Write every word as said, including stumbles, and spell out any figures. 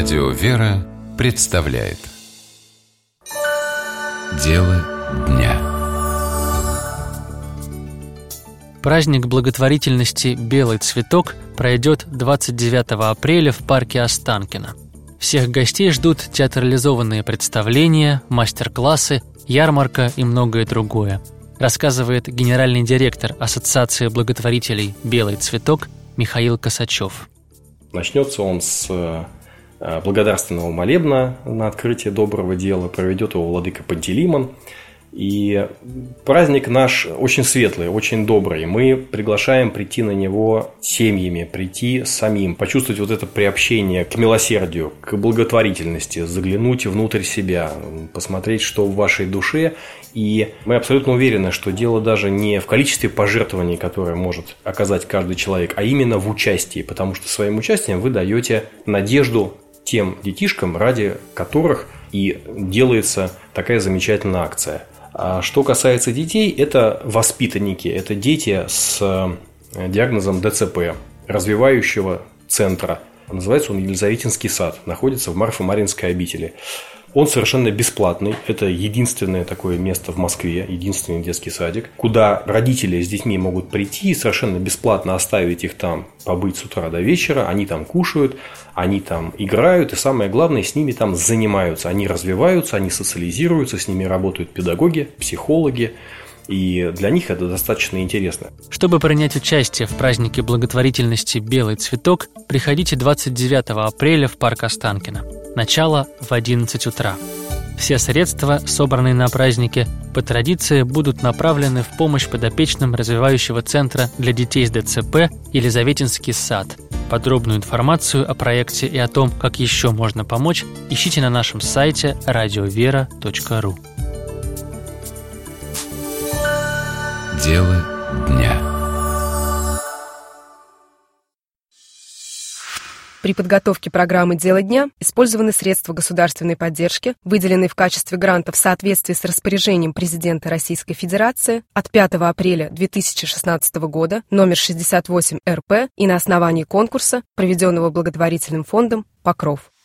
Радио «Вера» представляет Дело дня. Праздник благотворительности «Белый цветок» пройдет двадцать девятого апреля в парке Останкино. Всех гостей ждут театрализованные представления, мастер-классы, ярмарка и многое другое, рассказывает генеральный директор Ассоциации благотворителей «Белый цветок» Михаил Косачев. Начнется он с благодарственного молебна на открытие доброго дела, проведет его владыка Пантелеймон. И праздник наш очень светлый, очень добрый. Мы приглашаем прийти на него семьями, прийти самим, почувствовать вот это приобщение к милосердию, к благотворительности, заглянуть внутрь себя, посмотреть, что в вашей душе. И мы абсолютно уверены, что дело даже не в количестве пожертвований, которое может оказать каждый человек, а именно в участии, потому что своим участием вы даете надежду тем детишкам, ради которых и делается такая замечательная акция. А что касается детей, это воспитанники, это дети с диагнозом дэ цэ пэ, развивающего центра. Называется он Елизаветинский сад, находится в Марфо-Маринской обители. Он совершенно бесплатный, это единственное такое место в Москве, единственный детский садик, куда родители с детьми могут прийти и совершенно бесплатно оставить их там, побыть с утра до вечера, они там кушают, они там играют, и самое главное, с ними там занимаются, они развиваются, они социализируются, с ними работают педагоги, психологи, и для них это достаточно интересно. Чтобы принять участие в празднике благотворительности «Белый цветок», приходите двадцать девятого апреля в парк Останкино. Начало в одиннадцать утра. Все средства, собранные на празднике, по традиции будут направлены в помощь подопечным развивающего центра для детей с дэ цэ пэ «Елизаветинский сад». Подробную информацию о проекте и о том, как еще можно помочь, ищите на нашем сайте радиовера точка ру. Дело дня. При подготовке программы «Дело дня» использованы средства государственной поддержки, выделенные в качестве гранта в соответствии с распоряжением президента Российской Федерации от пятого апреля две тысячи шестнадцатого года номер шестьдесят восемь эр пэ и на основании конкурса, проведенного благотворительным фондом «Покров».